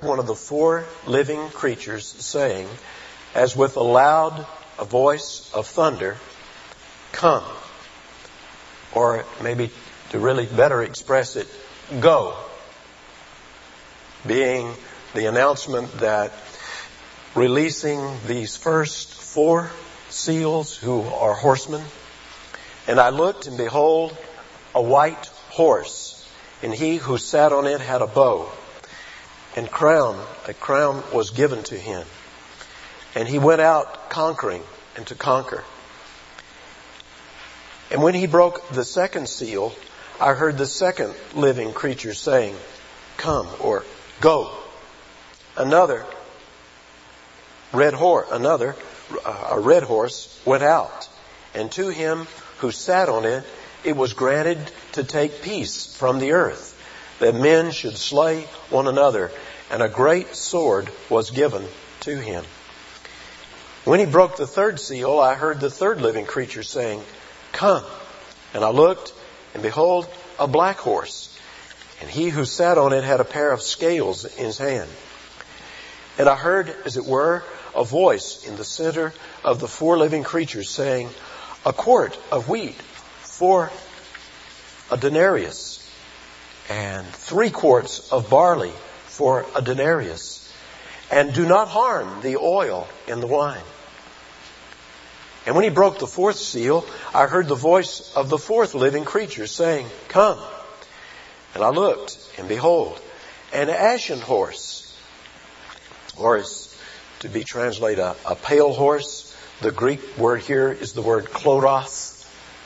one of the four living creatures saying, as with a voice of thunder, "Come." Or maybe to really better express it, "Go." Being the announcement that releasing these first four seals who are horsemen. And I looked, and behold, a white horse, and he who sat on it had a bow, and a crown was given to him. And he went out conquering and to conquer. And when he broke the second seal, I heard the second living creature saying, "Come," or "Go." A red horse went out, and to him who sat on it, it was granted to take peace from the earth, that men should slay one another, and a great sword was given to him. When he broke the third seal, I heard the third living creature saying, "Come." And I looked, and behold, a black horse, and he who sat on it had a pair of scales in his hand. And I heard, as it were, a voice in the center of the four living creatures saying, "A quart of wheat for a denarius, and 3 quarts of barley for a denarius, and do not harm the oil and the wine." And when he broke the fourth seal, I heard the voice of the fourth living creature saying, "Come." And I looked, and behold, an ashen horse, or is to be translated a pale horse. The Greek word here is the word kloros,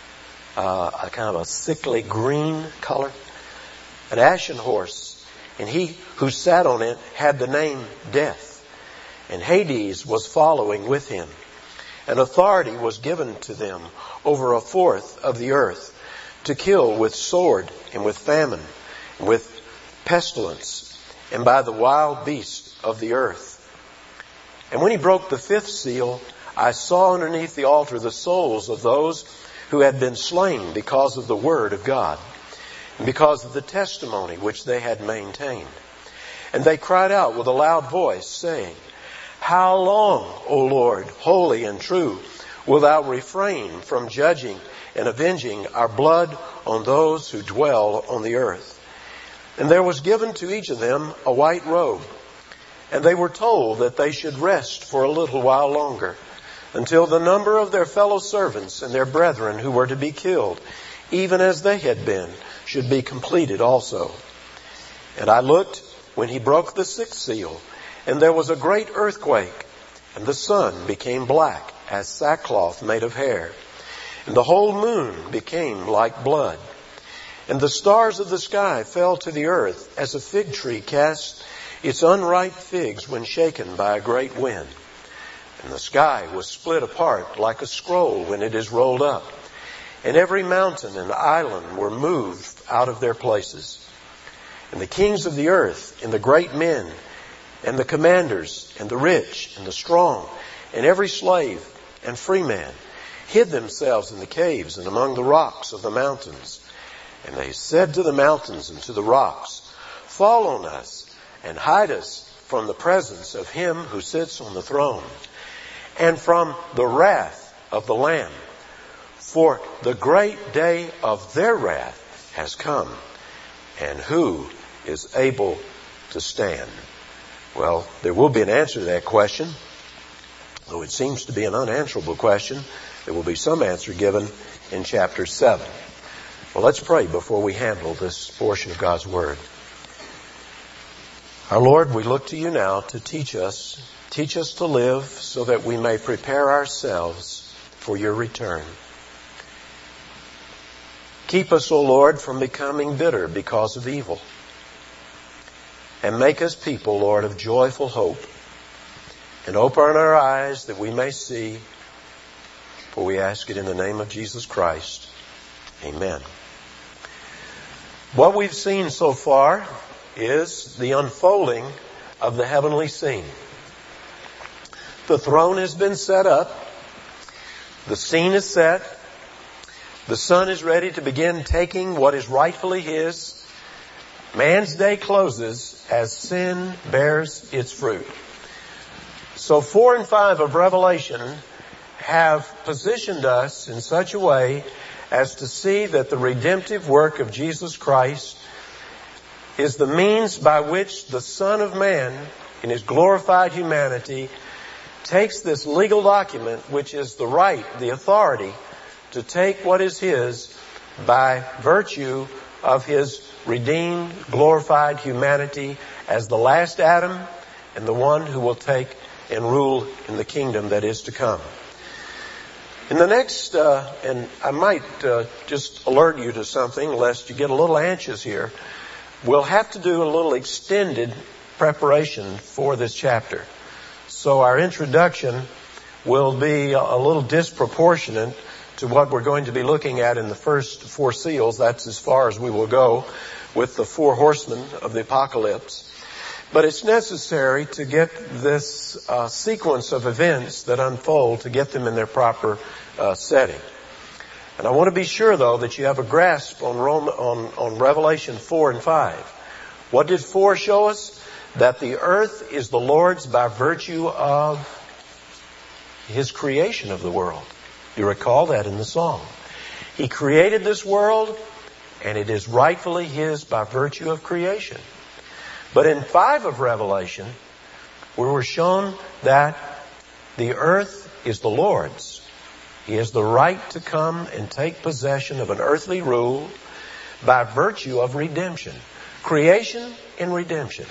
a kind of a sickly green color. An ashen horse, and he who sat on it had the name Death, and Hades was following with him. And authority was given to them over a fourth of the earth, to kill with sword and with famine and with pestilence and by the wild beasts of the earth. And when he broke the fifth seal, I saw underneath the altar the souls of those who had been slain because of the word of God and because of the testimony which they had maintained. And they cried out with a loud voice, saying, "How long, O Lord, holy and true, wilt thou refrain from judging and avenging our blood on those who dwell on the earth?" And there was given to each of them a white robe, and they were told that they should rest for a little while longer, until the number of their fellow servants and their brethren who were to be killed, even as they had been, should be completed also. And I looked when he broke the sixth seal, and there was a great earthquake, and the sun became black as sackcloth made of hair, and the whole moon became like blood. And the stars of the sky fell to the earth as a fig tree casts its unripe figs when shaken by a great wind. And the sky was split apart like a scroll when it is rolled up, and every mountain and island were moved out of their places. And the kings of the earth, and the great men, and the commanders, and the rich, and the strong, and every slave and free man, hid themselves in the caves and among the rocks of the mountains. And they said to the mountains and to the rocks, "Fall on us, and hide us from the presence of him who sits on the throne, and from the wrath of the Lamb. For the great day of their wrath has come, and who is able to stand?" Well, there will be an answer to that question. Though it seems to be an unanswerable question, there will be some answer given in chapter 7. Well, let's pray before we handle this portion of God's Word. Our Lord, we look to you now to teach us to live so that we may prepare ourselves for your return. Keep us, O Lord, from becoming bitter because of evil. And make us people, Lord, of joyful hope. And open our eyes that we may see. For we ask it in the name of Jesus Christ. Amen. What we've seen so far is the unfolding of the heavenly scene. The throne has been set up. The scene is set. The Son is ready to begin taking what is rightfully His. Man's day closes as sin bears its fruit. So 4 and 5 of Revelation have positioned us in such a way as to see that the redemptive work of Jesus Christ is the means by which the Son of Man, in His glorified humanity, takes this legal document, which is the right, the authority, to take what is His by virtue of His redeemed, glorified humanity as the last Adam and the one who will take and rule in the kingdom that is to come. In the next, and I might just alert you to something lest you get a little anxious here, we'll have to do a little extended preparation for this chapter. So our introduction will be a little disproportionate to what we're going to be looking at in the first 4 seals. That's as far as we will go with the 4 horsemen of the apocalypse. But it's necessary to get this sequence of events that unfold, to get them in their proper setting. And I want to be sure, though, that you have a grasp on Revelation 4 and 5. What did 4 show us? That the earth is the Lord's by virtue of His creation of the world. You recall that in the song. He created this world, and it is rightfully His by virtue of creation. But in 5 of Revelation, we were shown that the earth is the Lord's. He has the right to come and take possession of an earthly rule by virtue of redemption. Creation and redemption.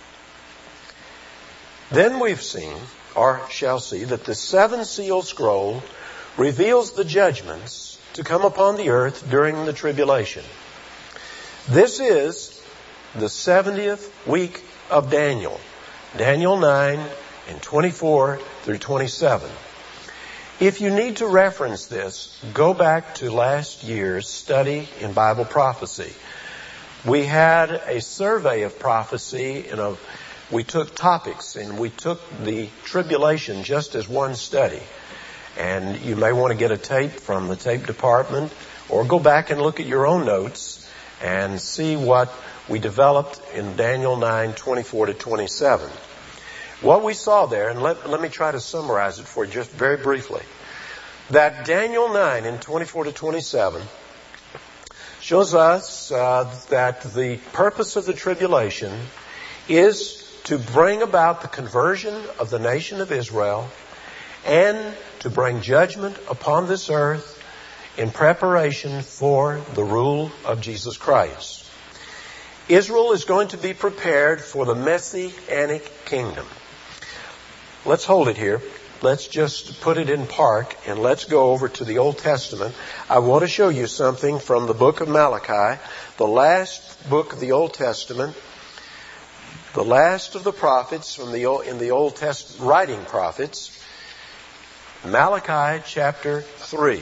Then we've seen, or shall see, that the 7-seal scroll reveals the judgments to come upon the earth during the tribulation. This is the 70th week of Daniel. Daniel 9 and 24 through 27. If you need to reference this, go back to last year's study in Bible prophecy. We had a survey of prophecy. We took topics and we took the tribulation just as one study. And you may want to get a tape from the tape department or go back and look at your own notes and see what we developed in Daniel 9, 24 to 27. What we saw there, and let me try to summarize it for you just very briefly, that Daniel 9 and 24 to 27 shows us that the purpose of the tribulation is to bring about the conversion of the nation of Israel and to bring judgment upon this earth in preparation for the rule of Jesus Christ. Israel is going to be prepared for the Messianic kingdom. Let's hold it here. Let's just put it in park and let's go over to the Old Testament. I want to show you something from the book of Malachi, the last book of the Old Testament, the last of the prophets in the Old Testament, writing prophets, Malachi chapter 3.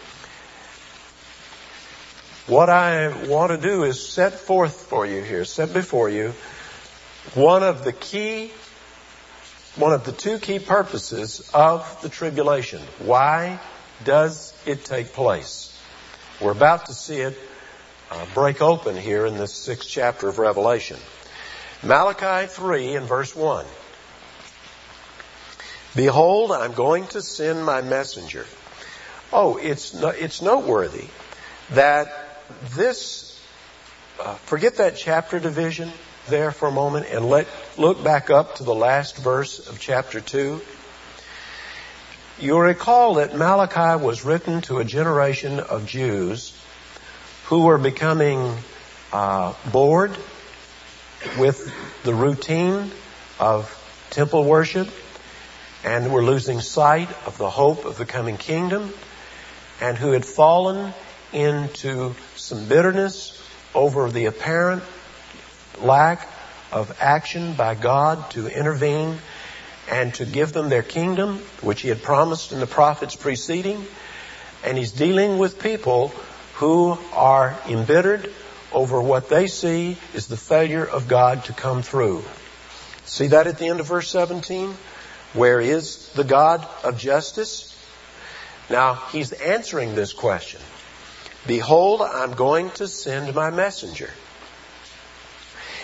What I want to do is set forth for you here, set before you, one of the 2 key purposes of the tribulation. Why does it take place? We're about to see it break open here in this 6th chapter of Revelation. Malachi 3 and verse 1. Behold, I'm going to send my messenger. Oh, it's noteworthy that this, forget that chapter division there for a moment and look back up to the last verse of chapter 2. You'll recall that Malachi was written to a generation of Jews who were becoming bored with the routine of temple worship and were losing sight of the hope of the coming kingdom, and who had fallen into some bitterness over the apparent lack of action by God to intervene and to give them their kingdom, which He had promised in the prophets preceding. And He's dealing with people who are embittered over what they see is the failure of God to come through. See that at the end of verse 17? Where is the God of justice? Now, He's answering this question. Behold, I'm going to send my messenger.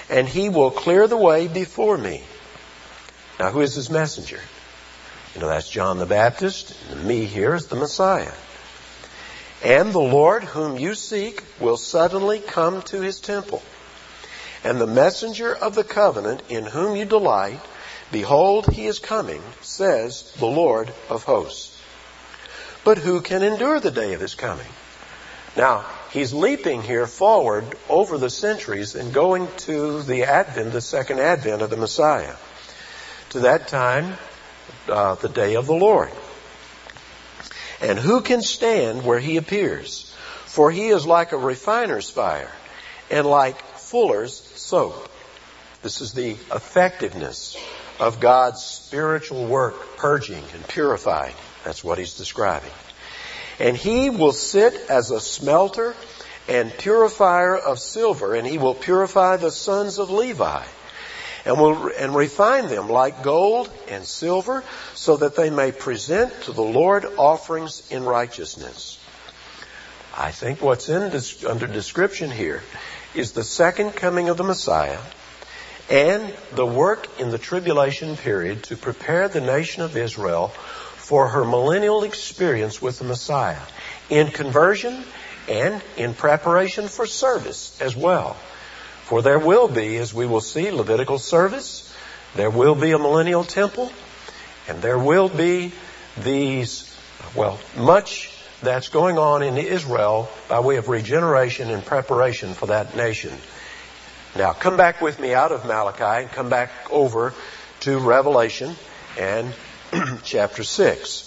and he will clear the way before me. Now, who is his messenger? That's John the Baptist. And me here is the Messiah. And the Lord whom you seek will suddenly come to his temple. And the messenger of the covenant in whom you delight, behold, he is coming, says the Lord of hosts. But who can endure the day of his coming? Now, he's leaping here forward over the centuries and going to the advent, the second advent of the Messiah. To that time, the day of the Lord. And who can stand where he appears? For he is like a refiner's fire and like fuller's soap. This is the effectiveness of God's spiritual work, purging and purifying. That's what he's describing. And he will sit as a smelter and purifier of silver, and he will purify the sons of Levi, and refine them like gold and silver, so that they may present to the Lord offerings in righteousness. I think what's under description here is the second coming of the Messiah and the work in the tribulation period to prepare the nation of Israel for her millennial experience with the Messiah in conversion and in preparation for service as well. For there will be, as we will see, Levitical service, there will be a millennial temple, and there will be much that's going on in Israel by way of regeneration and preparation for that nation. Now, come back with me out of Malachi and come back over to Revelation and chapter 6.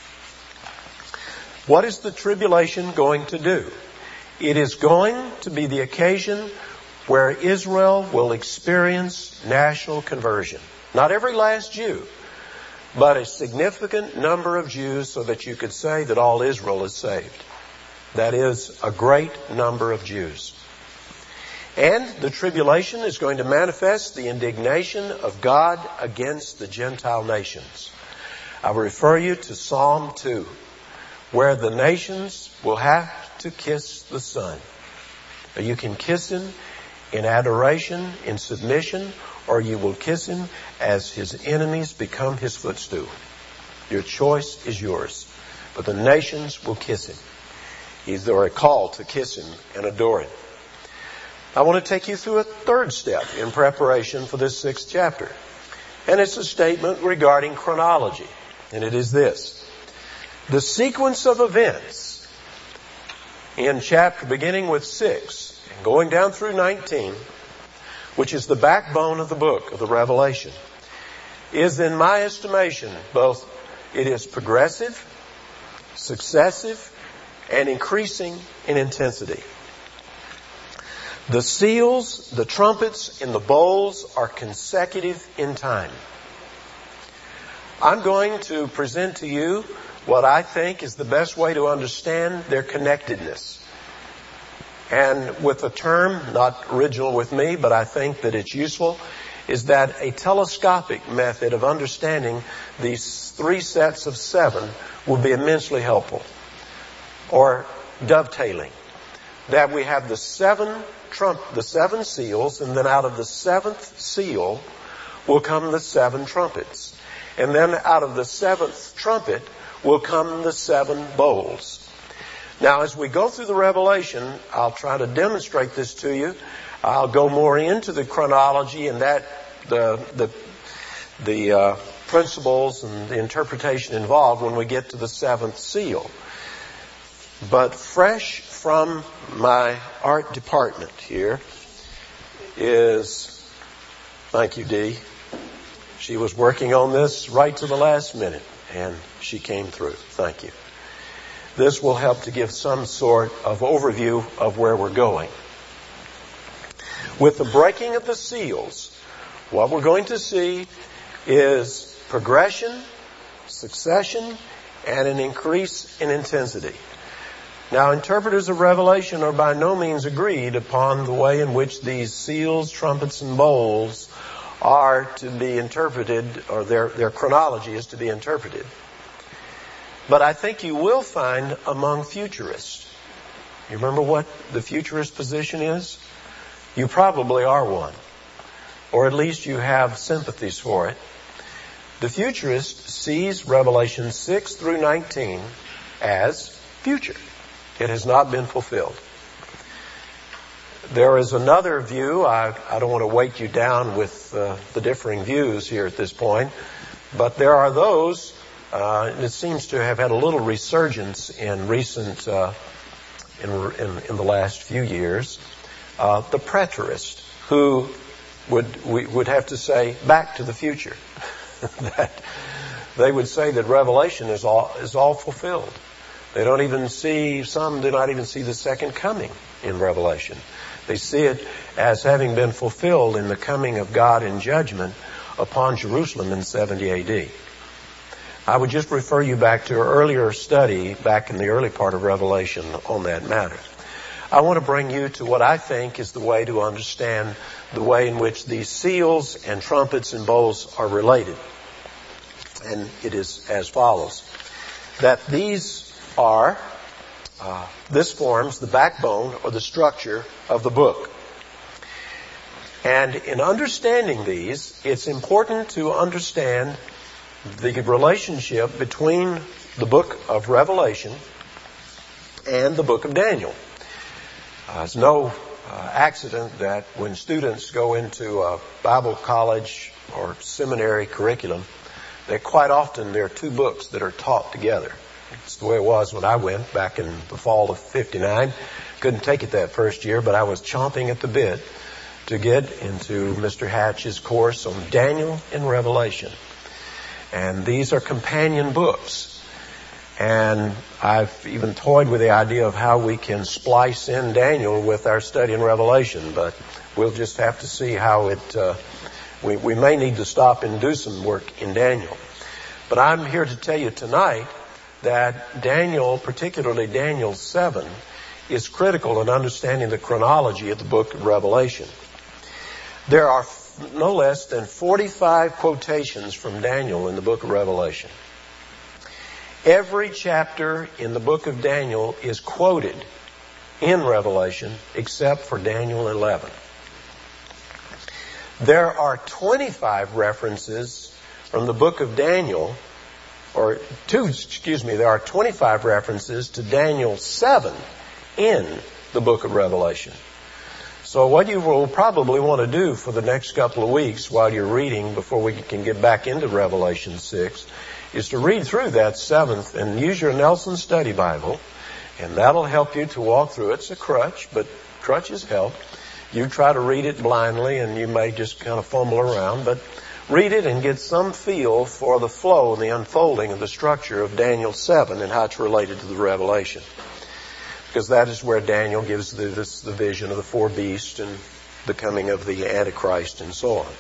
What is the tribulation going to do? It is going to be the occasion where Israel will experience national conversion. Not every last Jew, but a significant number of Jews so that you could say that all Israel is saved. That is a great number of Jews. And the tribulation is going to manifest the indignation of God against the Gentile nations. I will refer you to Psalm 2, where the nations will have to kiss the Son. You can kiss him in adoration, in submission, or you will kiss him as his enemies become his footstool. Your choice is yours. But the nations will kiss him. They are called to kiss him and adore him. I want to take you through a third step in preparation for this 6th chapter. And it's a statement regarding chronology. And it is this. The sequence of events in chapter beginning with 6 and going down through 19, which is the backbone of the book of the Revelation, is, in my estimation, both it is progressive, successive, and increasing in intensity. The seals, the trumpets, and the bowls are consecutive in time. I'm going to present to you what I think is the best way to understand their connectedness. And with a term, not original with me, but I think that it's useful, is that a telescopic method of understanding these 3 sets of 7 will be immensely helpful. Or dovetailing. That we have the 7 seals, and then out of the 7th seal will come the 7 trumpets. And then out of the 7th trumpet will come the 7 bowls. Now, as we go through the Revelation, I'll try to demonstrate this to you. I'll go more into the chronology and that the principles and the interpretation involved when we get to the 7th seal. But fresh from my art department here is, thank you, Dee. She was working on this right to the last minute, and she came through. Thank you. This will help to give some sort of overview of where we're going. With the breaking of the seals, what we're going to see is progression, succession, and an increase in intensity. Now, interpreters of Revelation are by no means agreed upon the way in which these seals, trumpets, and bowls are to be interpreted, or their chronology is to be interpreted. But I think you will find among futurists. You remember what the futurist position is? You probably are one. or at least you have sympathies for it. The futurist sees Revelation 6 through 19 as future. It has not been fulfilled. There is another view. I don't want to weight you down with the differing views here at this point, but there are those, and it seems to have had a little resurgence in recent, in the last few years, the preterist, who we would have to say back to the future. That they would say that Revelation is all fulfilled. They don't even see, some do not even see the second coming in Revelation. They see it as having been fulfilled in the coming of God in judgment upon Jerusalem in 70 AD. I would just refer you back to an earlier study back in the early part of Revelation on that matter. I want to bring you to what I think is the way to understand the way in which these seals and trumpets and bowls are related. And it is as follows. That these are, this forms the backbone or the structure of the book. And in understanding these, it's important to understand the relationship between the book of Revelation and the book of Daniel. It's no accident that when students go into a Bible college or seminary curriculum, that quite often there are two books that are taught together. It's the way it was when I went back in the fall of '59. Couldn't take it that first year, but I was chomping at the bit to get into Mr. Hatch's course on Daniel and Revelation. And these are companion books. And I've even toyed with the idea of how we can splice in Daniel with our study in Revelation, but we'll just have to see how it, we may need to stop and do some work in Daniel. But I'm here to tell you tonight that Daniel, particularly Daniel 7, is critical in understanding the chronology of the book of Revelation. There are no less than 45 quotations from Daniel in the book of Revelation. Every chapter in the book of Daniel is quoted in Revelation except for Daniel 11. There are 25 references from the book of Daniel, there are 25 references to Daniel 7 in the book of Revelation. So what you will probably want to do for the next couple of weeks while you're reading before we can get back into Revelation 6 is to read through that 7th and use your Nelson Study Bible, and that'll help you to walk through. It's a crutch, but crutches help. You try to read it blindly and you may just kind of fumble around, but read it and get some feel for the flow and the unfolding of the structure of Daniel 7 and how it's related to the Revelation. Because that is where Daniel gives the vision of the four beasts and the coming of the Antichrist and so on.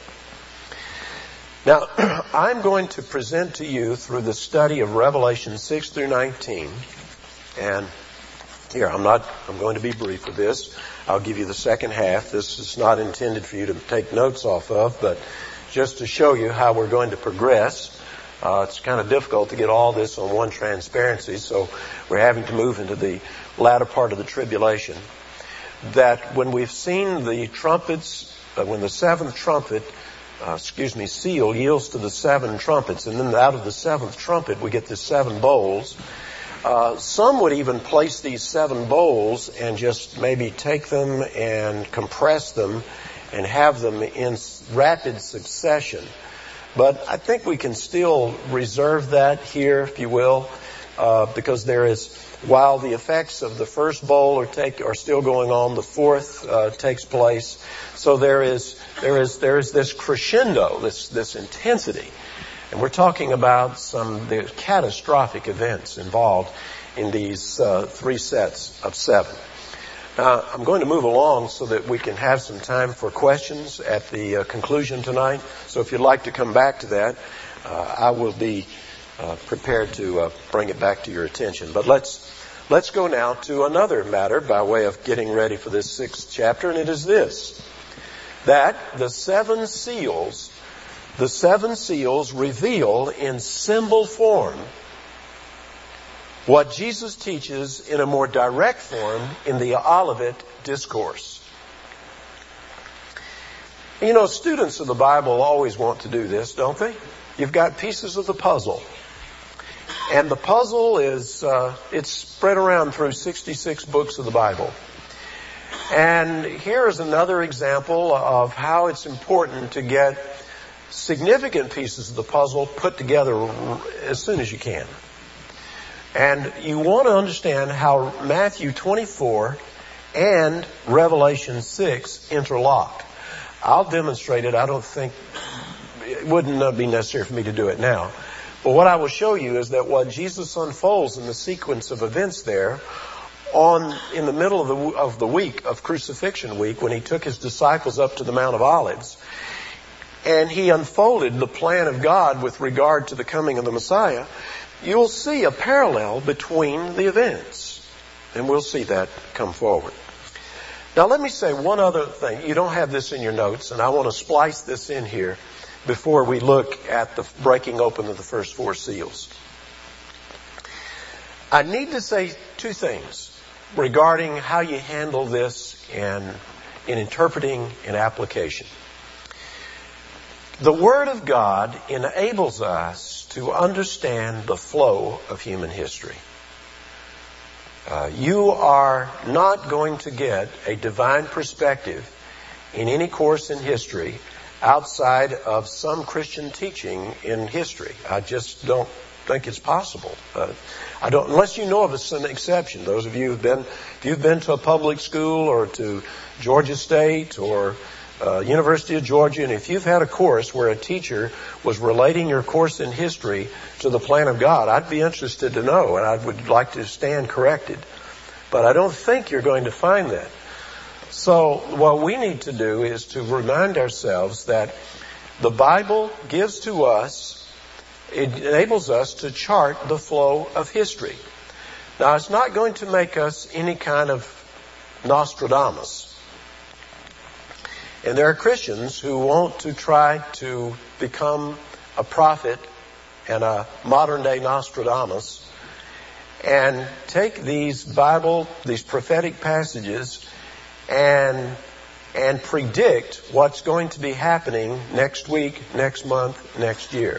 Now, I'm going to present to you through the study of Revelation 6 through 19. And here, I'm going to be brief with this. I'll give you the second half. This is not intended for you to take notes off of, but just to show you how we're going to progress. It's kind of difficult to get all this on one transparency, so we're having to move into the latter part of the tribulation. That when we've seen the trumpets, when the seventh trumpet, seal yields to the seven trumpets, and then out of the seventh trumpet we get the seven bowls. Some would even place these seven bowls and just maybe take them and compress them and have them in rapid succession. But I think we can still reserve that here, if you will, because there is, while the effects of the first bowl are still going on, the fourth takes place. So there is this crescendo, this intensity. And we're talking about the catastrophic events involved in these three sets of seven. Now, I'm going to move along so that we can have some time for questions at the conclusion tonight. So if you'd like to come back to that, I will be prepared to bring it back to your attention. But let's go now to another matter by way of getting ready for this 6th chapter, and it is this: that the seven seals reveal in symbol form what Jesus teaches in a more direct form in the Olivet Discourse. You know, students of the Bible always want to do this, don't they? You've got pieces of the puzzle. And the puzzle is, it's spread around through 66 books of the Bible. And here's another example of how it's important to get significant pieces of the puzzle put together as soon as you can. And you want to understand how Matthew 24 and Revelation 6 interlock. I'll demonstrate it. I don't think it wouldn't be necessary for me to do it now. But what I will show you is that what Jesus unfolds in the sequence of events there in the middle of the week of Crucifixion Week, when he took his disciples up to the Mount of Olives, and he unfolded the plan of God with regard to the coming of the Messiah, you'll see a parallel between the events. And we'll see that come forward. Now let me say one other thing. You don't have this in your notes, and I want to splice this in here before we look at the breaking open of the first 4 seals. I need to say 2 things regarding how you handle this in interpreting and application. The Word of God enables us to understand the flow of human history. You are not going to get a divine perspective in any course in history outside of some Christian teaching in history. I just don't think it's possible. Unless you know of an exception. Those of you if you've been to a public school or to Georgia State or University of Georgia, and if you've had a course where a teacher was relating your course in history to the plan of God, I'd be interested to know, and I would like to stand corrected. But I don't think you're going to find that. So what we need to do is to remind ourselves that the Bible gives to us, it enables us to chart the flow of history. Now, it's not going to make us any kind of Nostradamus. And there are Christians who want to try to become a prophet and a modern-day Nostradamus and take these prophetic passages and predict what's going to be happening next week, next month, next year.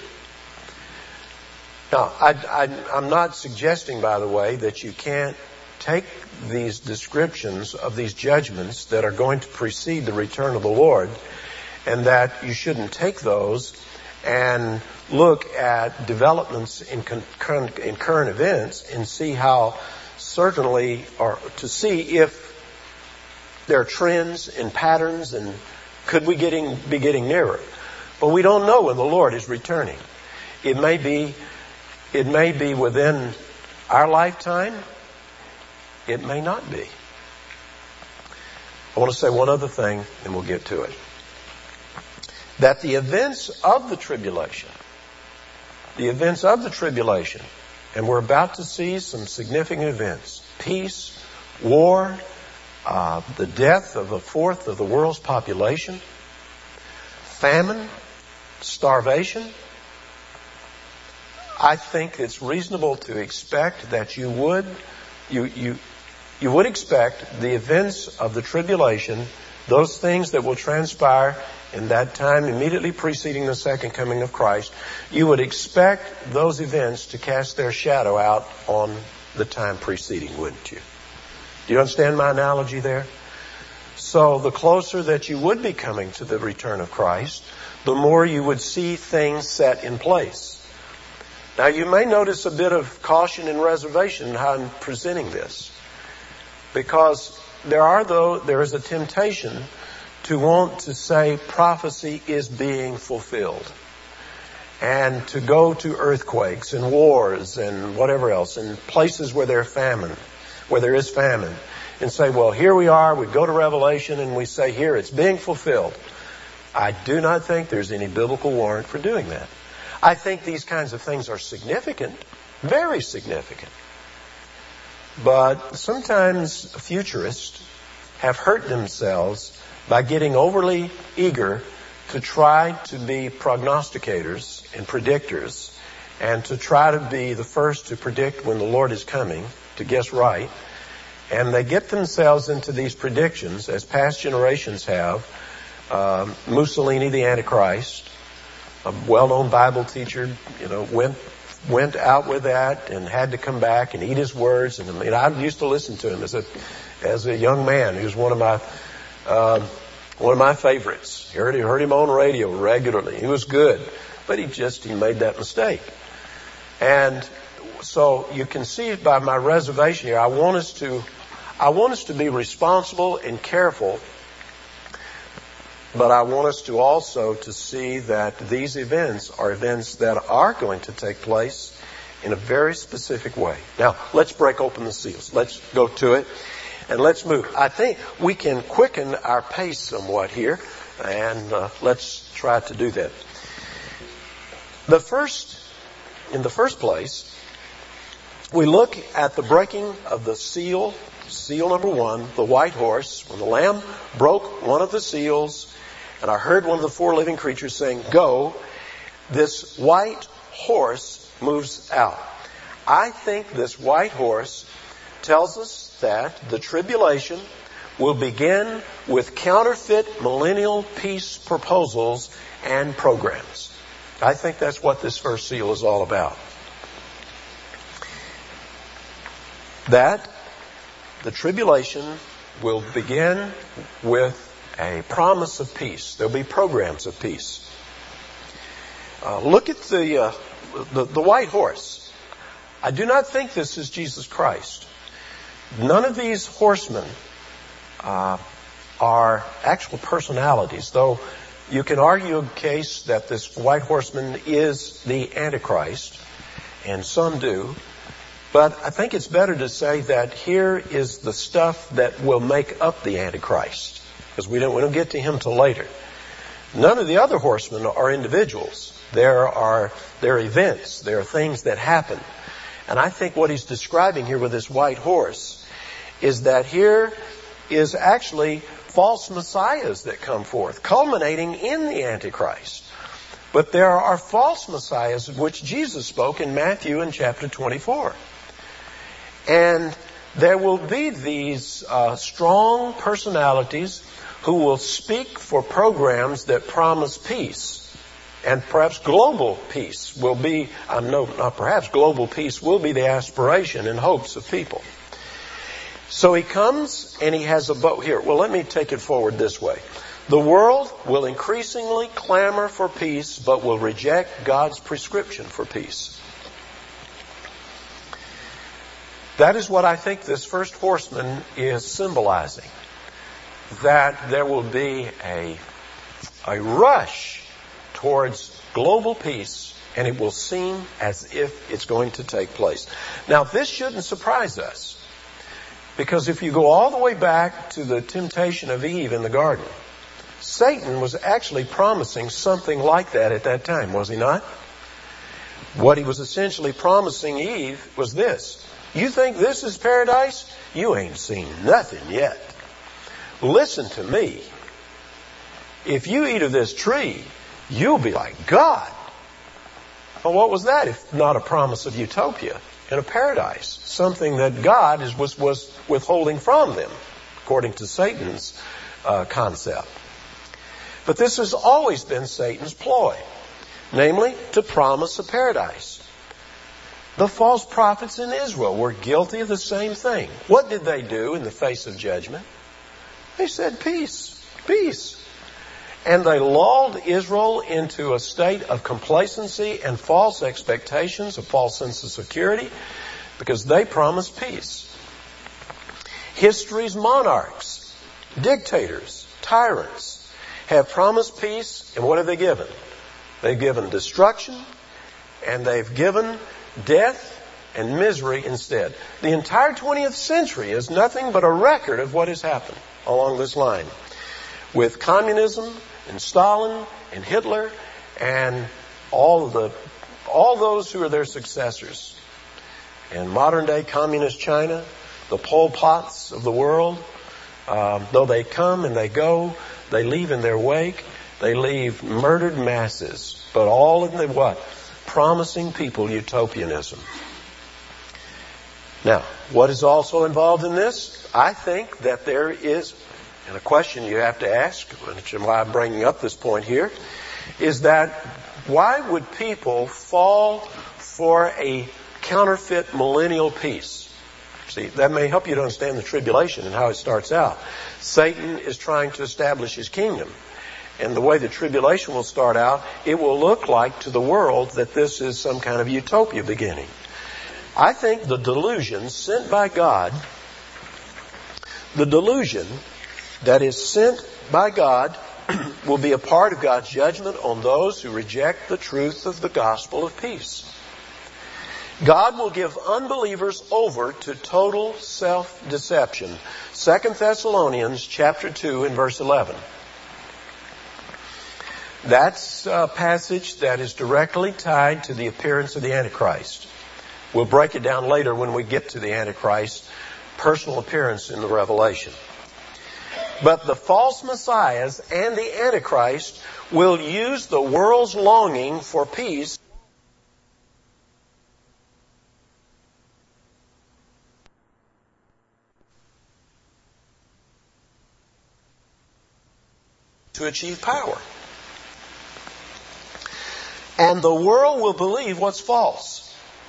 Now, I'm not suggesting, by the way, that you can't take these descriptions of these judgments that are going to precede the return of the Lord, and that you shouldn't take those and look at developments in current events and see how certainly, or to see if there are trends and patterns and could we be getting nearer. But we don't know when the Lord is returning. It may be within our lifetime. It may not be. I want to say one other thing, and we'll get to it. That the events of the tribulation, and we're about to see some significant events: peace, war, the death of 1/4 of the world's population, famine, starvation. I think it's reasonable to expect that you would expect the events of the tribulation, those things that will transpire in that time immediately preceding the second coming of Christ, you would expect those events to cast their shadow out on the time preceding, wouldn't you? Do you understand my analogy there? So the closer that you would be coming to the return of Christ, the more you would see things set in place. Now, you may notice a bit of caution and reservation in how I'm presenting this, because there is a temptation to want to say prophecy is being fulfilled, and to go to earthquakes and wars and whatever else, and places where there is famine, and say, well, here we are, we go to Revelation and we say, here, it's being fulfilled. I do not think there's any biblical warrant for doing that. I think these kinds of things are significant, very significant. But sometimes futurists have hurt themselves by getting overly eager to try to be prognosticators and predictors, and to try to be the first to predict when the Lord is coming, to guess right. And they get themselves into these predictions, as past generations have, Mussolini, the Antichrist, a well-known Bible teacher, went out with that and had to come back and eat his words. And I used to listen to him as a young man. He was one of my favorites. Heard him on radio regularly. He was good, but he made that mistake. And so you can see by my reservation here, I want us to be responsible and careful, but I want us to also to see that these events are events that are going to take place in a very specific way. Now, let's break open the seals. Let's go to it and let's move. I think we can quicken our pace somewhat here, and let's try to do that. In the first place, we look at the breaking of the seal number 1, the white horse. When the Lamb broke one of the seals, and I heard one of the 4 living creatures saying, "Go," this white horse moves out. I think this white horse tells us that the tribulation will begin with counterfeit millennial peace proposals and programs. I think that's what this first seal is all about. That the tribulation will begin with a promise of peace. There'll be programs of peace. Look at the white horse. I do not think this is Jesus Christ. None of these horsemen are actual personalities, though you can argue a case that this white horseman is the Antichrist, and some do. But I think it's better to say that here is the stuff that will make up the Antichrist, because we don't get to him till later. None of the other horsemen are individuals. They're events. There are things that happen. And I think what he's describing here with this white horse is that here is actually false messiahs that come forth, culminating in the Antichrist. But there are false messiahs of which Jesus spoke in Matthew in chapter 24. And there will be these strong personalities who will speak for programs that promise peace. And perhaps global peace will be, global peace will be the aspiration and hopes of people. So he comes and he has a boat here. Well, let me take it forward this way. The world will increasingly clamor for peace, but will reject God's prescription for peace. That is what I think this first horseman is symbolizing. That there will be a rush towards global peace, and it will seem as if it's going to take place. Now, this shouldn't surprise us, because if you go all the way back to the temptation of Eve in the garden, Satan was actually promising something like that at that time, was he not? What he was essentially promising Eve was this: you think this is paradise? You ain't seen nothing yet. Listen to me. If you eat of this tree, you'll be like God. Well, what was that if not a promise of utopia and a paradise? Something that God was withholding from them, according to Satan's concept. But this has always been Satan's ploy, namely to promise a paradise. The false prophets in Israel were guilty of the same thing. What did they do in the face of judgment? They said, peace, peace. And they lulled Israel into a state of complacency and false expectations, a false sense of security, because they promised peace. History's monarchs, dictators, tyrants have promised peace, and what have they given? They've given destruction, and they've given death and misery instead. The entire 20th century is nothing but a record of what has happened along this line, with communism and Stalin and Hitler and all those who are their successors. In modern day communist China, the Pol Pots of the world, though they come and they go, they leave in their wake, they leave murdered masses, but all in the what? Promising people utopianism. Now, what is also involved in this? I think that there is And a question you have to ask, which is why I'm bringing up this point here, is that why would people fall for a counterfeit millennial peace? See, that may help you to understand the tribulation and how it starts out. Satan is trying to establish his kingdom. And the way the tribulation will start out, it will look like to the world that this is some kind of utopia beginning. I think the delusion sent by God, the delusion that is sent by God will be a part of God's judgment on those who reject the truth of the gospel of peace. God will give unbelievers over to total self-deception. 2 Thessalonians chapter 2 and verse 11. That's a passage that is directly tied to the appearance of the Antichrist. We'll break it down later when we get to the Antichrist's personal appearance in the Revelation. But the false messiahs and the Antichrist will use the world's longing for peace to achieve power. And the world will believe what's false.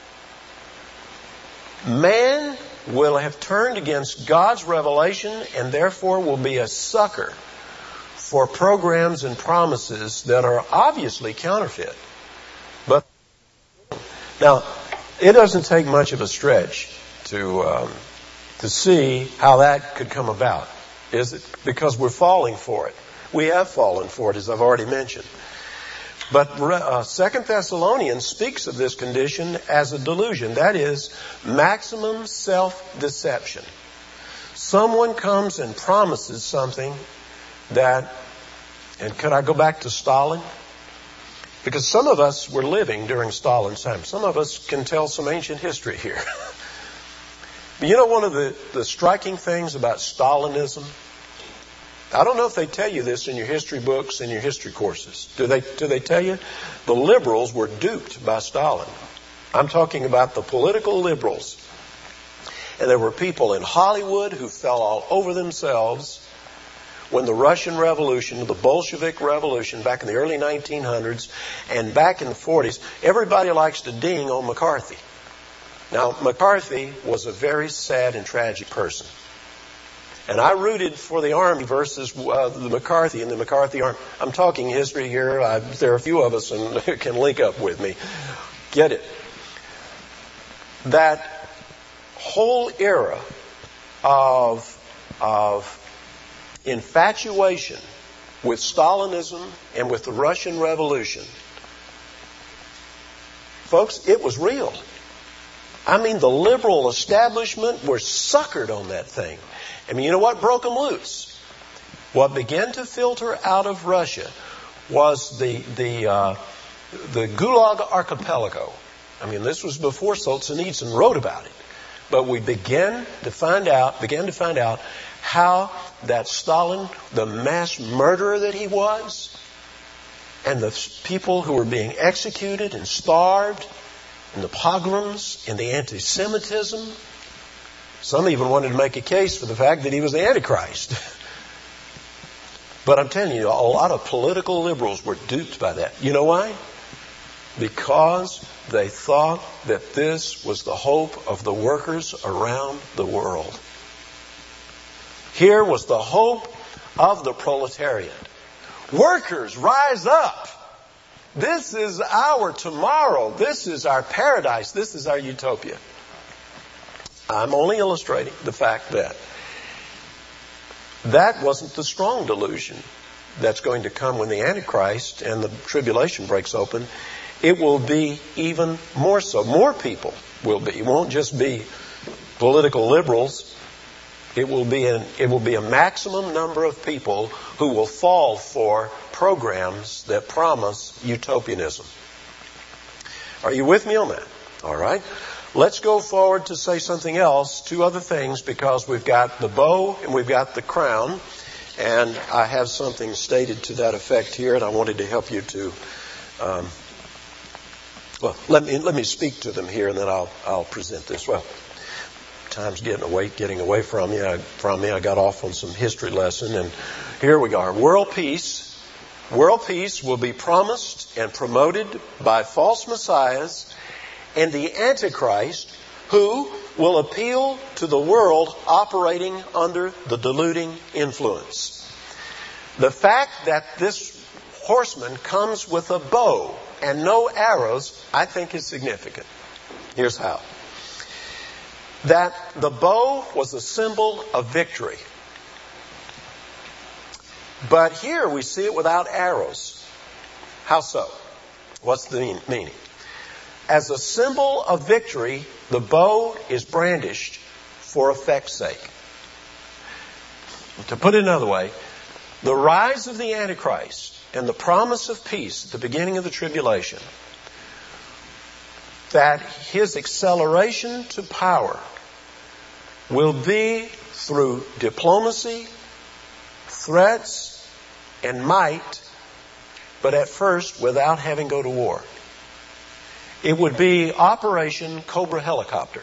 Man will have turned against God's revelation and therefore will be a sucker for programs and promises that are obviously counterfeit. But now, it doesn't take much of a stretch to see how that could come about. Is it? Because we're falling for it. We have fallen for it, as I've already mentioned. But 2 Thessalonians speaks of this condition as a delusion. That is, maximum self-deception. Someone comes and promises something that, and could I go back to Stalin? Because some of us were living during Stalin's time. Some of us can tell some ancient history here. But you know one of the striking things about Stalinism? I don't know if they tell you this in your history books and your history courses. Do they tell you? The liberals were duped by Stalin. I'm talking about the political liberals. And there were people in Hollywood who fell all over themselves when the Russian Revolution, the Bolshevik Revolution back in the early 1900s and back in the 40s, everybody likes to ding on McCarthy. Now, McCarthy was a very sad and tragic person. And I rooted for the Army versus the McCarthy and the McCarthy Army. I'm talking history here. There are a few of us who can link up with me. Get it? That whole era of infatuation with Stalinism and with the Russian Revolution, folks, it was real. I mean, the liberal establishment were suckered on that thing. I mean, you know what broke them loose? What began to filter out of Russia was the Gulag Archipelago. I mean, this was before Solzhenitsyn wrote about it. But we began to find out how that Stalin, the mass murderer that he was, and the people who were being executed and starved, and the pogroms and the anti-Semitism. Some even wanted to make a case for the fact that he was the Antichrist. But I'm telling you, a lot of political liberals were duped by that. You know why? Because they thought that this was the hope of the workers around the world. Here was the hope of the proletariat. Workers, rise up! This is our tomorrow. This is our paradise. This is our utopia. I'm only illustrating the fact that that wasn't the strong delusion that's going to come when the Antichrist and the tribulation breaks open. It will be even more so. More people will be. It won't just be political liberals. It will be a maximum number of people who will fall for programs that promise utopianism. Are you with me on that? All right. Let's go forward to say something else, two other things, because we've got the bow and we've got the crown. And I have something stated to that effect here, and I wanted to help you to... let me speak to them here, and then I'll present this. Well, Time's getting away from me. I got off on some history lesson, and here we are. World peace will be promised and promoted by false messiahs and the Antichrist, who will appeal to the world operating under the deluding influence. The fact that this horseman comes with a bow and no arrows, I think is significant. Here's how. That the bow was a symbol of victory. But here we see it without arrows. How so? What's the meaning? As a symbol of victory, the bow is brandished for effect's sake. To put it another way, the rise of the Antichrist and the promise of peace at the beginning of the tribulation, that his acceleration to power will be through diplomacy, threats, and might, but at first without having to go to war. It would be Operation Cobra Helicopter.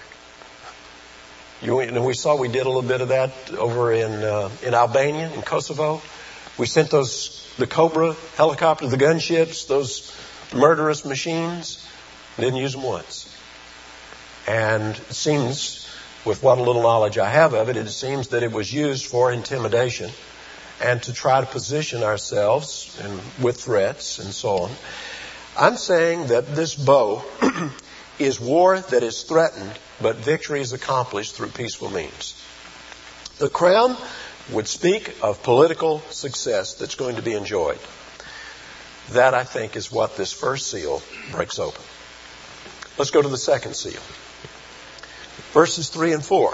We saw we did a little bit of that over in Albania, in Kosovo. We sent the Cobra helicopter, the gunships, those murderous machines. Didn't use them once. And it seems, with what little knowledge I have of it, it seems that it was used for intimidation and to try to position ourselves and with threats and so on. I'm saying that this bow is war that is threatened, but victory is accomplished through peaceful means. The crown would speak of political success that's going to be enjoyed. That, I think, is what this first seal breaks open. Let's go to the second seal. Verses 3 and 4.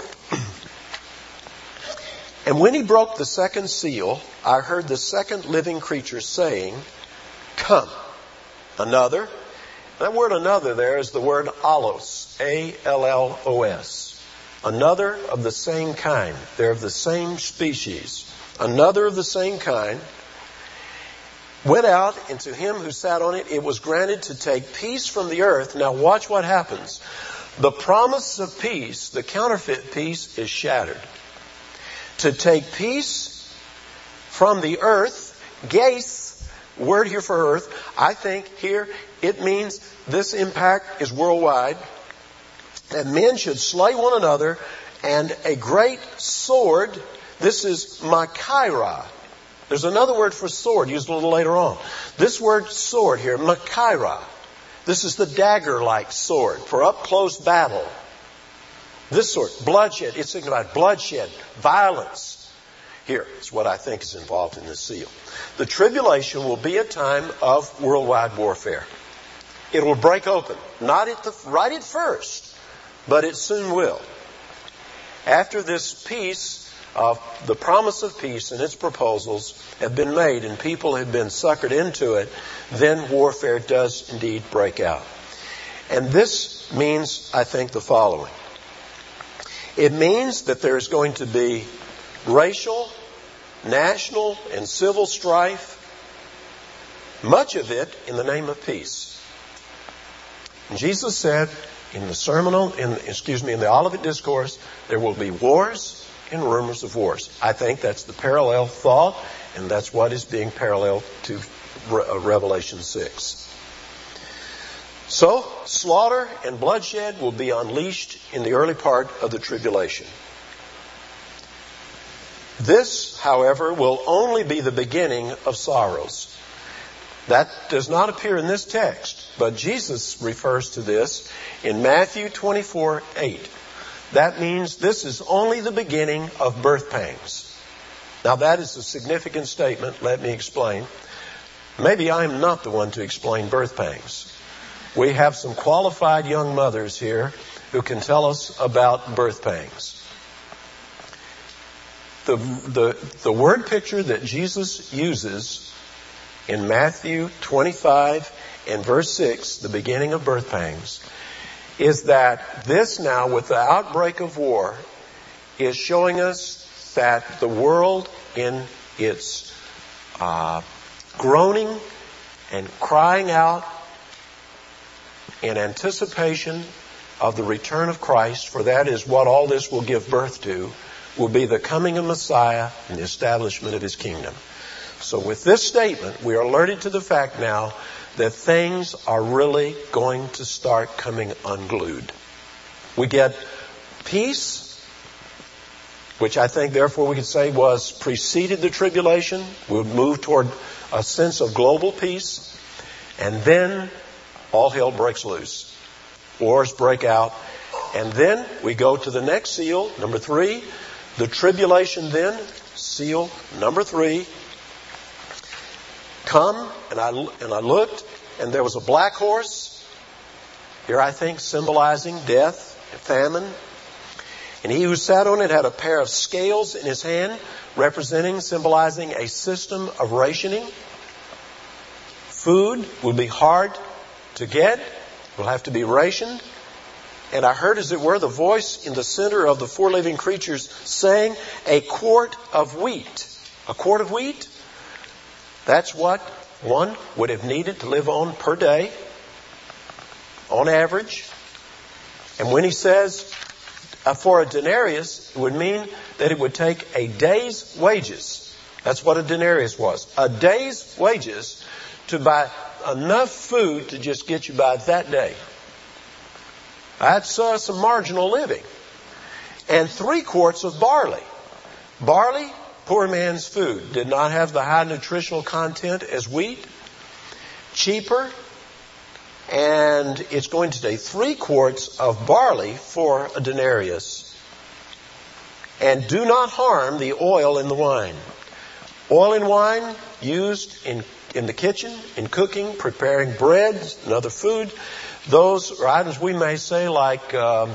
And when he broke the second seal, I heard the second living creature saying, "Come." Another. That word another there is the word allos. A-L-L-O-S. Another of the same kind. They're of the same species. Another of the same kind went out, and to him who sat on it, it was granted to take peace from the earth. Now watch what happens. The promise of peace, the counterfeit peace, is shattered. To take peace from the earth, geis, word here for earth, I think here it means this impact is worldwide. That men should slay one another, and a great sword, this is makaira. There's another word for sword used a little later on. This word sword here, makaira. This is the dagger-like sword for up-close battle. This sword, bloodshed, it signifies bloodshed, violence. Here is what I think is involved in this seal. The tribulation will be a time of worldwide warfare. It will break open, not right at first, but it soon will. After this peace, the promise of peace and its proposals have been made and people have been suckered into it, then warfare does indeed break out. And this means, I think, the following. It means that there is going to be racial, national, and civil strife, much of it in the name of peace. And Jesus said in the Olivet Discourse, there will be wars and rumors of wars. I think that's the parallel thought, and that's what is being parallel to Revelation 6. So, slaughter and bloodshed will be unleashed in the early part of the tribulation. This, however, will only be the beginning of sorrows. That does not appear in this text, but Jesus refers to this in Matthew 24:8. That means this is only the beginning of birth pangs. Now that is a significant statement. Let me explain. Maybe I'm not the one to explain birth pangs. We have some qualified young mothers here who can tell us about birth pangs. The word picture that Jesus uses in Matthew 25 and verse 6, the beginning of birth pangs, is that this now, with the outbreak of war, is showing us that the world in its groaning and crying out in anticipation of the return of Christ, for that is what all this will give birth to, will be the coming of Messiah and the establishment of His kingdom. So with this statement, we are alerted to the fact now that things are really going to start coming unglued. We get peace, which I think therefore we could say was preceded the tribulation. We'll move toward a sense of global peace. And then all hell breaks loose. Wars break out. And then we go to the next seal, number 3. The tribulation then, seal number 3. Come, and I looked, and there was a black horse. Here I think symbolizing death and famine. And he who sat on it had a pair of scales in his hand, symbolizing a system of rationing. Food will be hard to get, will have to be rationed. And I heard, as it were, the voice in the center of the 4 living creatures saying, a quart of wheat. A quart of wheat? That's what one would have needed to live on per day, on average. And when he says for a denarius, it would mean that it would take a day's wages. That's what a denarius was. A day's wages to buy enough food to just get you by that day. That's some marginal living. And 3 quarts of barley. Barley, poor man's food, did not have the high nutritional content as wheat. Cheaper. And it's going to take 3 quarts of barley for a denarius. And do not harm the oil in the wine. Oil and wine used in the kitchen, in cooking, preparing breads and other food. Those are items we may say like,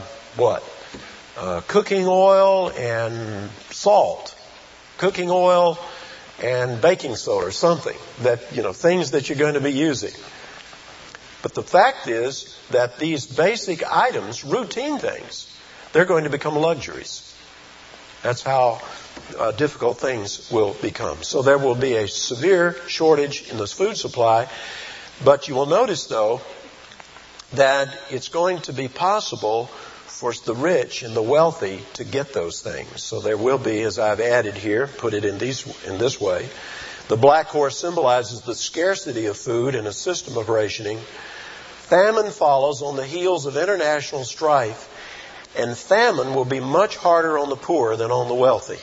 cooking oil and salt. Cooking oil and baking soda or something. Things that you're going to be using. But the fact is that these basic items, routine things, they're going to become luxuries. That's how difficult things will become. So there will be a severe shortage in this food supply. But you will notice, though, that it's going to be possible for the rich and the wealthy to get those things. So there will be, as I've added here, put it in this way. The black horse symbolizes the scarcity of food and a system of rationing. Famine follows on the heels of international strife, and famine will be much harder on the poor than on the wealthy.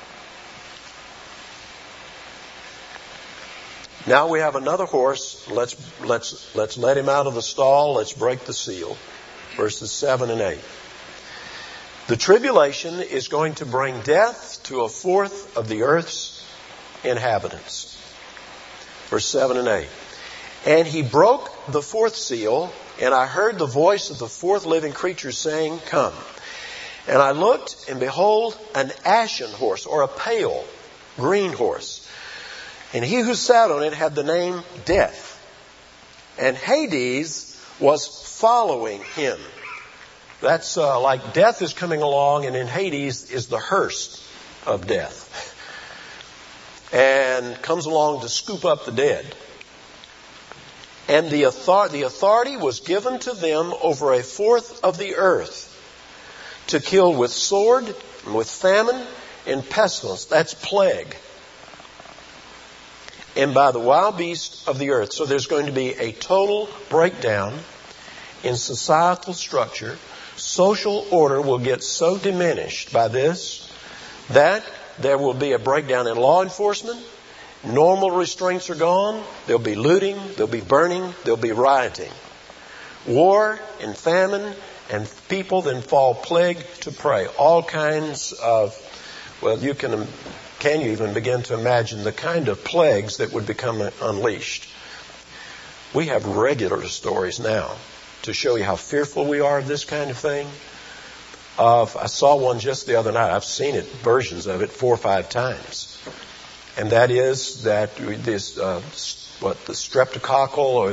Now we have another horse. Let's let him out of the stall. Let's break the seal. Verses 7 and 8. The tribulation is going to bring death to 1/4 of the earth's inhabitants. Verse 7 and 8. And he broke the 4th seal, and I heard the voice of the 4th living creature saying, Come. And I looked, and behold, an ashen horse, or a pale green horse. And he who sat on it had the name Death. And Hades was following him. That's like death is coming along, and in Hades is the hearse of death. And comes along to scoop up the dead. And the authority was given to them over 1/4 of the earth to kill with sword, and with famine, and pestilence. That's plague. And by the wild beasts of the earth. So there's going to be a total breakdown in societal structure. Social order will get so diminished by this that there will be a breakdown in law enforcement. Normal restraints are gone. There'll be looting. There'll be burning. There'll be rioting. War and famine, and people then fall plague to prey. All kinds of, can you even begin to imagine the kind of plagues that would become unleashed? We have regular stories now to show you how fearful we are of this kind of thing. I saw one just the other night. I've seen versions of it 4 or 5 times. And that is that this, the streptococcal, or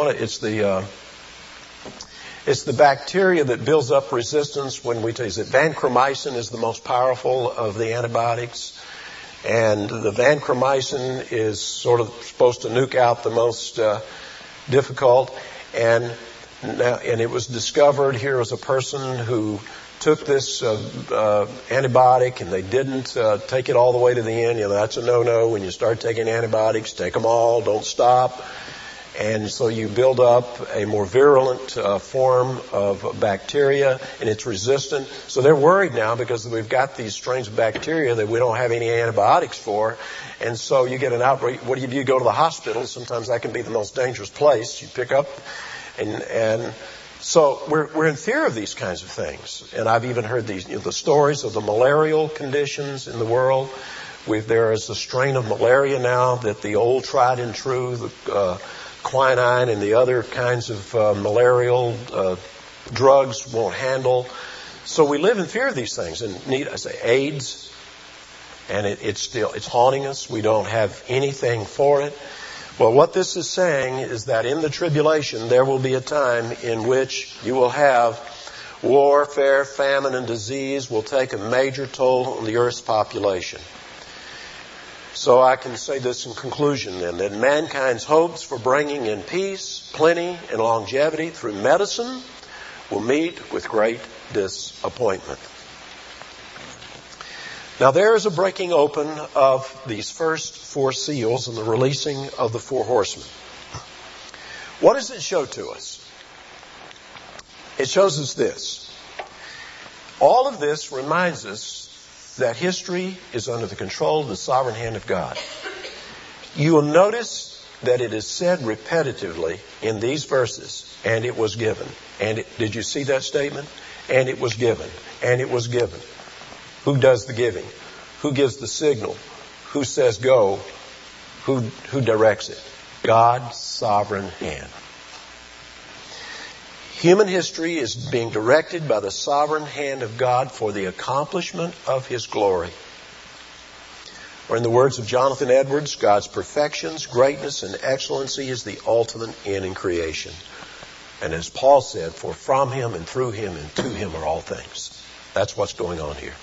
it's the bacteria that builds up resistance when we tell you that vancomycin is the most powerful of the antibiotics. And the vancomycin is sort of supposed to nuke out the most difficult. And Now, and it was discovered here was a person who took this antibiotic and they didn't take it all the way to the end. You know, that's a no-no. When you start taking antibiotics, take them all, don't stop. And so you build up a more virulent form of bacteria, and it's resistant. So they're worried now because we've got these strains of bacteria that we don't have any antibiotics for. And so you get an outbreak. What do you do? You go to the hospital. Sometimes that can be the most dangerous place. You pick up, and so we're in fear of these kinds of things. And I've even heard these, the stories of the malarial conditions in the world. There is a strain of malaria now that the old tried and true, the quinine and the other kinds of malarial drugs won't handle. So we live in fear of these things. And AIDS, and it's haunting us. We don't have anything for it. Well, what this is saying is that in the tribulation there will be a time in which you will have warfare, famine, and disease will take a major toll on the earth's population. So I can say this in conclusion then, that mankind's hopes for bringing in peace, plenty, and longevity through medicine will meet with great disappointment. Now there is a breaking open of these first four seals and the releasing of the four horsemen. What does it show to us? It shows us this. All of this reminds us that history is under the control of the sovereign hand of God. You will notice that it is said repetitively in these verses, and it was given. Did you see that statement? And it was given. And it was given. Who does the giving? Who gives the signal? Who says go? Who directs it? God's sovereign hand. Human history is being directed by the sovereign hand of God for the accomplishment of His glory. Or in the words of Jonathan Edwards, God's perfections, greatness, and excellency is the ultimate end in creation. And as Paul said, for from Him and through Him and to Him are all things. That's what's going on here.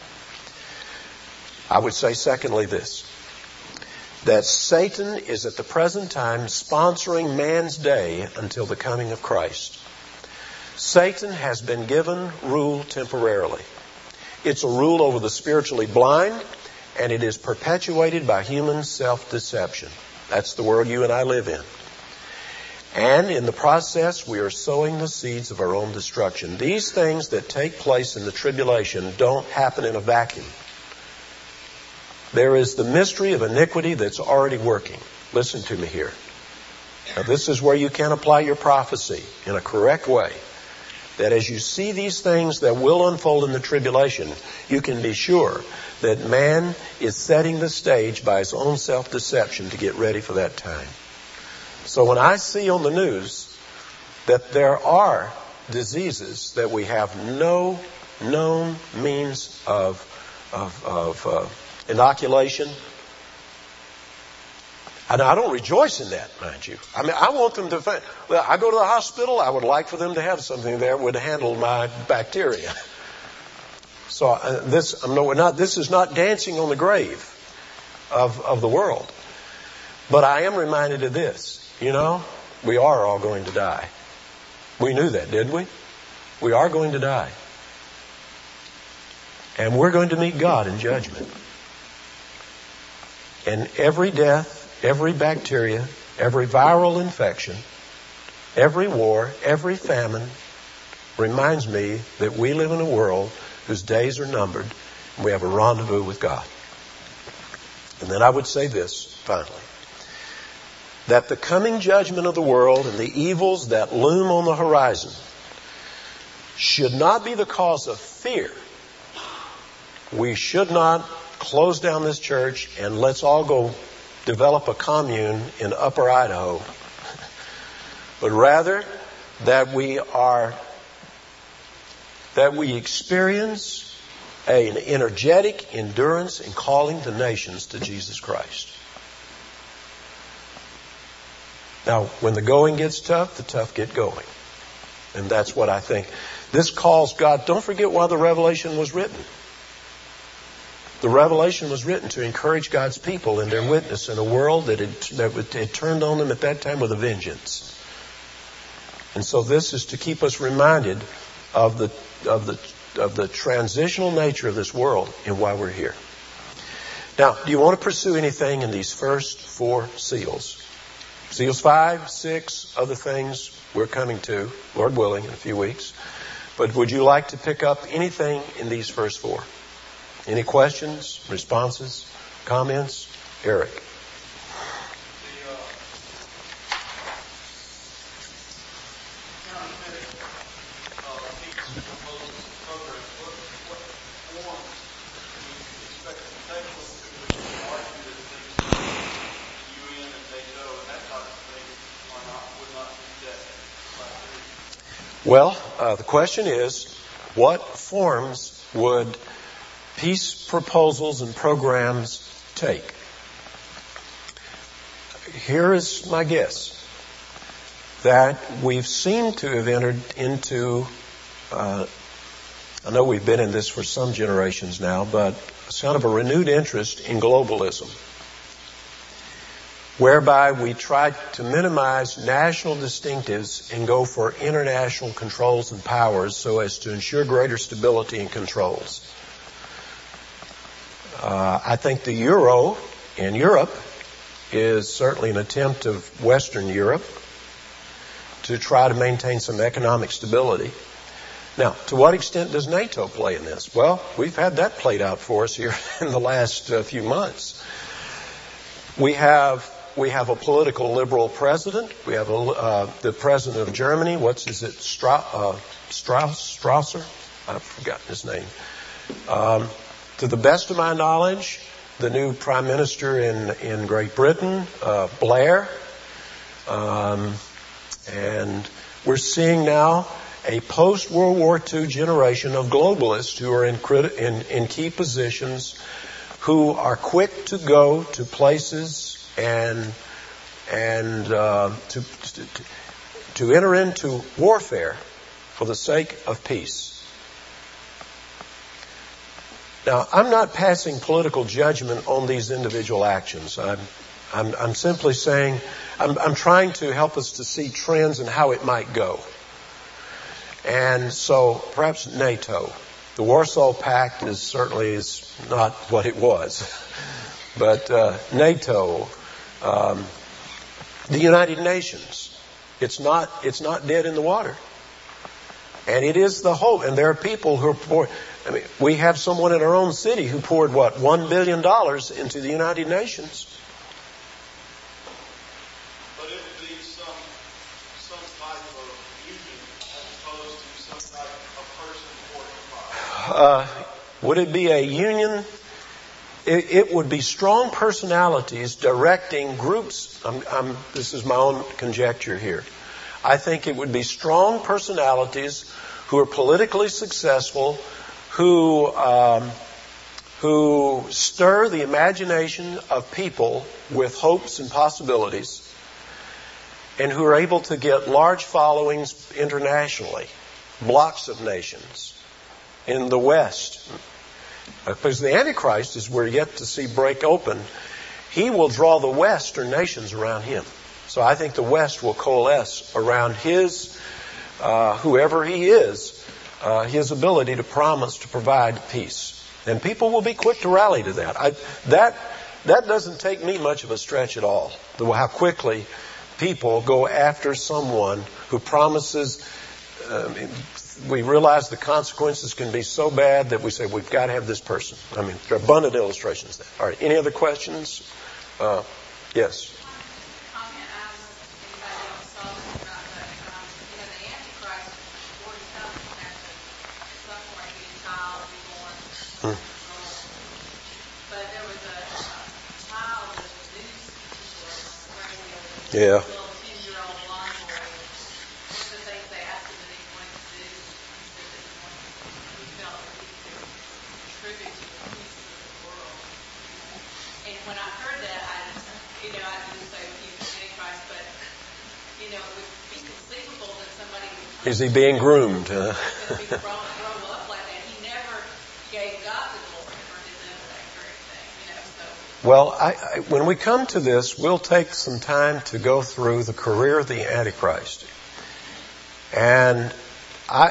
I would say secondly this, that Satan is at the present time sponsoring man's day until the coming of Christ. Satan has been given rule temporarily. It's a rule over the spiritually blind, and it is perpetuated by human self-deception. That's the world you and I live in. And in the process, we are sowing the seeds of our own destruction. These things that take place in the tribulation don't happen in a vacuum. There is the mystery of iniquity that's already working. Listen to me here. Now, this is where you can apply your prophecy in a correct way. That as you see these things that will unfold in the tribulation, you can be sure that man is setting the stage by his own self-deception to get ready for that time. So when I see on the news that there are diseases that we have no known means of inoculation, and I don't rejoice in that, mind you. I mean, I want them to find, well, I go to the hospital, I would like for them to have something there that would handle my bacteria. So this is not dancing on the grave of the world. But I am reminded of this. We are all going to die. We knew that, didn't we? We are going to die. And we're going to meet God in judgment. And every death, every bacteria, every viral infection, every war, every famine reminds me that we live in a world whose days are numbered and we have a rendezvous with God. And then I would say this, finally, that the coming judgment of the world and the evils that loom on the horizon should not be the cause of fear. We should not close down this church and let's all go develop a commune in Upper Idaho, but rather that we experience an energetic endurance in calling the nations to Jesus Christ. Now, when the going gets tough, the tough get going. And that's what I think. This calls God, don't forget why the Revelation was written. The Revelation was written to encourage God's people in their witness in a world that had turned on them at that time with a vengeance. And so this is to keep us reminded of the transitional nature of this world and why we're here. Now, do you want to pursue anything in these first 4 seals? Seals 5, 6, other things we're coming to, Lord willing, in a few weeks. But would you like to pick up anything in these first 4? Any questions, responses, comments? Eric. Well, the question is, what forms would peace proposals and programs take? Here is my guess, that we've seemed to have entered into, I know we've been in this for some generations now, but it's kind of a renewed interest in globalism, whereby we try to minimize national distinctives and go for international controls and powers so as to ensure greater stability and controls. I think the euro in Europe is certainly an attempt of Western Europe to try to maintain some economic stability. Now, to what extent does NATO play in this? Well, we've had that played out for us here in the last few months. We have a political liberal president. We have the president of Germany. Strasser? I've forgotten his name. To the best of my knowledge, the new prime minister in Great Britain, Blair, and we're seeing now a post-World War II generation of globalists who are in key positions, who are quick to go to places and to enter into warfare for the sake of peace. Now, I'm not passing political judgment on these individual actions. I'm simply saying, I'm trying to help us to see trends and how it might go. And so, perhaps NATO. The Warsaw Pact is certainly not what it was. But NATO, the United Nations, it's not dead in the water. And it is the hope. And there are people who are pouring. I mean, we have someone in our own city who poured, $1 billion into the United Nations. But it would be some type of union as opposed to some type of person or enterprise. Would it be a union? It would be strong personalities directing groups. This is my own conjecture here. I think it would be strong personalities who are politically successful, who stir the imagination of people with hopes and possibilities, and who are able to get large followings internationally, blocks of nations in the West. Because the Antichrist, as we're yet to see break open, he will draw the Western nations around him. So I think the West will coalesce around his, whoever he is, his ability to promise to provide peace. And people will be quick to rally to that. That doesn't take me much of a stretch at all. How quickly people go after someone who promises. We realize the consequences can be so bad that we say, we've got to have this person. I mean, there are abundant illustrations of that. All right, any other questions? Yes. Yeah. Is he being groomed? Well, when we come to this, we'll take some time to go through the career of the Antichrist. And I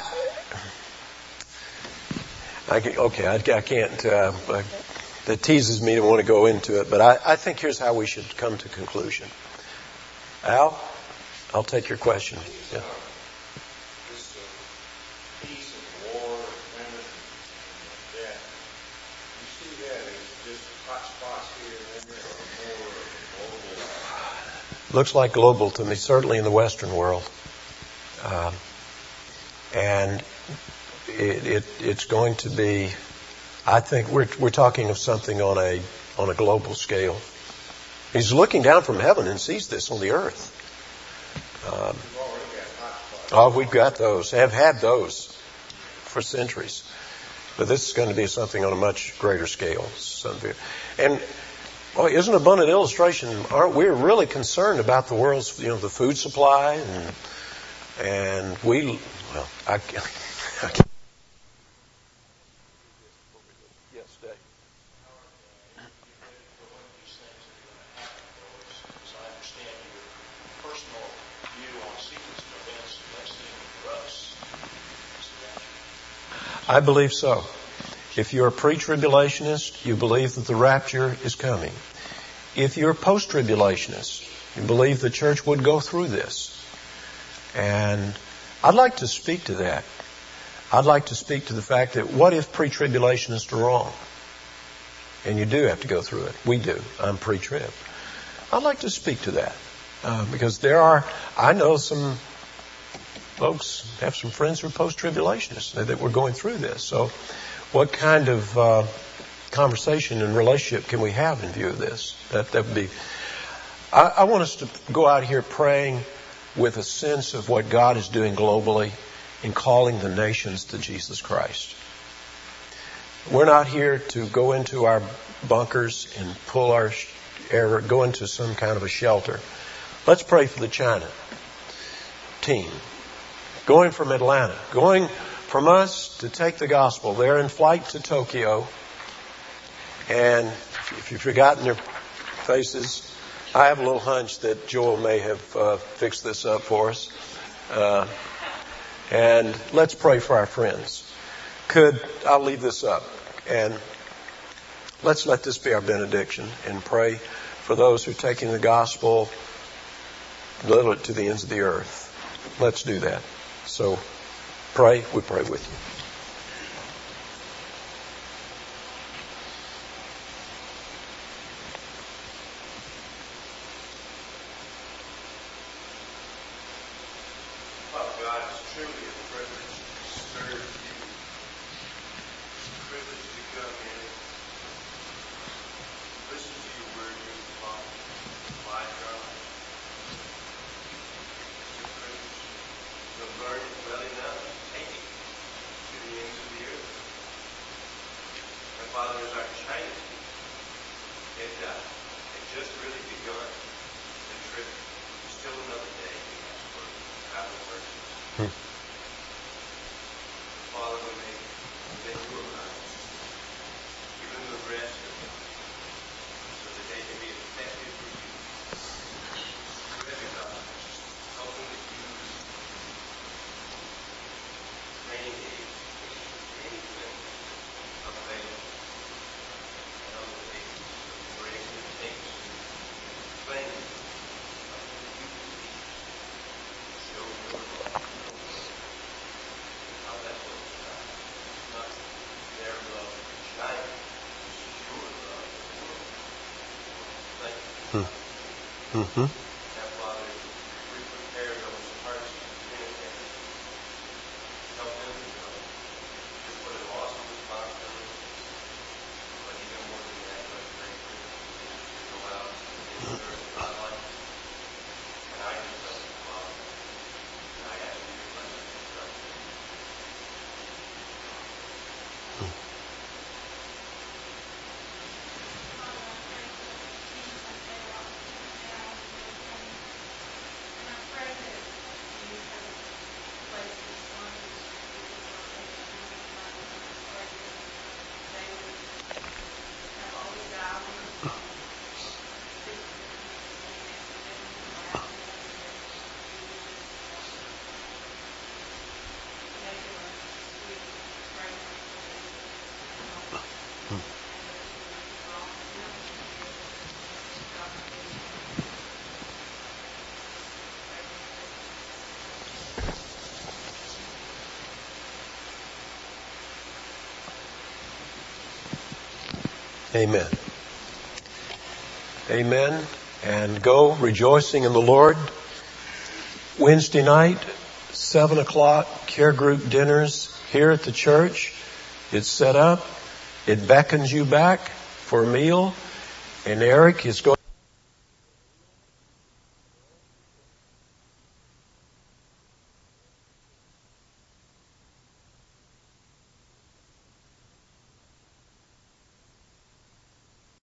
can't, that teases me to want to go into it, but I think here's how we should come to conclusion. Al, I'll take your question. Yeah. This peace and war, famine, and death, you see that as just hot spots here and there, or more global? Looks like global to me, certainly in the Western world. And it's going to be, I think we're talking of something on a global scale. He's looking down from heaven and sees this on the earth. We've got those, have had those for centuries. But this is going to be something on a much greater scale. And isn't an abundant illustration? Aren't we really concerned about the world's, the food supply and we? Well, I can't. Yes, Dave. I believe so. If you're a pre-tribulationist, you believe that the rapture is coming. If you're a post-tribulationist, you believe the church would go through this. And I'd like to speak to that. I'd like to speak to the fact that what if pre-tribulationists are wrong? And you do have to go through it. We do. I'm pre-trib. I'd like to speak to that. Because I know some folks, have some friends who are post-tribulationists that we're going through this. So what kind of conversation and relationship can we have in view of this? That would be. I want us to go out here praying with a sense of what God is doing globally in calling the nations to Jesus Christ. We're not here to go into our bunkers and pull our air, go into some kind of a shelter. Let's pray for the China team. Going from Atlanta, going from us to take the gospel. They're in flight to Tokyo. And if you've forgotten their faces, I have a little hunch that Joel may have fixed this up for us. And let's pray for our friends. I'll leave this up. And let's let this be our benediction and pray for those who are taking the gospel literally to the ends of the earth. Let's do that. So we pray with you. Father God, it's truly a privilege to serve you. It's a privilege to come in and listen to your word, your Father, my God. It's a privilege to learn it well enough to take it to the ends of the earth. And Father, as our China team had just really begun the trip, still another day we ask for travel mercies. Father, when they do arrive, give them the rest of them so that they can be effective for you. Recognize, help them to use training aids, anything available. And other things, whatever it takes to explain to you show your love. How that looks like. It's not their love for China. It's your love for the world. Thank you. Mm-hmm. Now, Father, we prepare those hearts to communicate. Help them to know just what an awesome responsibility it is. But even more than that, what a great privilege to go out and serve God like this. And I just love you, Father. And I ask you to bless us in Christ. Amen. Amen. And go rejoicing in the Lord. Wednesday night, 7 o'clock, care group dinners here at the church. It's set up. It beckons you back for a meal. And Eric is going